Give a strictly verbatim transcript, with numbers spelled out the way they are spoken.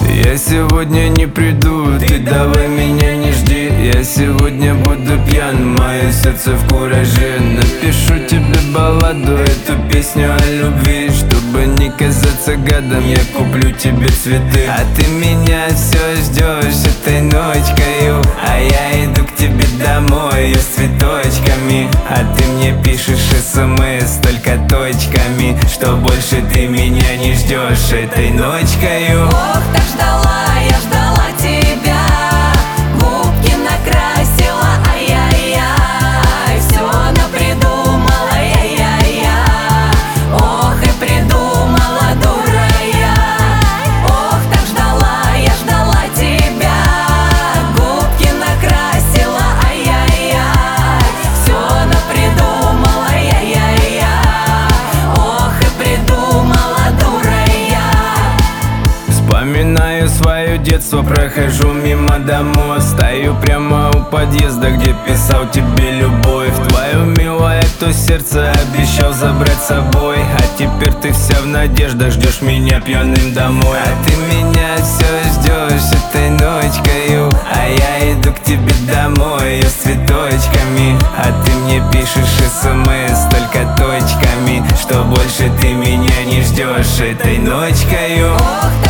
Я сегодня не приду, ты давай меня не жди. Я сегодня буду пьян, мое сердце в кураже. Напишу тебе балладу, эту песню о любви. Чтобы не казаться гадом, я куплю тебе цветы. А ты меня все ждешь этой ночкою, а я иду к тебе домой с цветочками. А ты мне пишешь смс только точками, что больше ты меня не ждешь этой ночкою. Ох, так ждала, я ждала тебя, губки накрасила, ай-яй-яй, все напридумала, яй-яй-яй. Ох, и придумала, дура я. Ох, так ждала, я ждала тебя, губки накрасила, ай-яй-яй, все напридумала, яй-яй-яй. Ох, и придумала, дура я. Вспоминаю свое детство, прохожу мимо домов. Стою прямо у подъезда, где писал тебе любовь. Твое милое то сердце обещал забрать с собой. А теперь ты вся в надеждах, ждешь меня пьяным домой. А ты меня все ждешь этой ночкою, а я иду к тебе домой с цветочками. А ты мне пишешь смс только точками, что больше ты меня не ждешь этой ночкою. Ох,